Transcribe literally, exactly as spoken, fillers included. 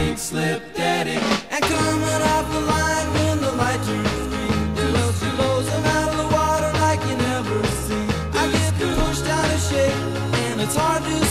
pink slip daddy. And coming off the line when the light turns green, you know she blows them out of the water like you never seen. I get pushed out of shape and it's hard to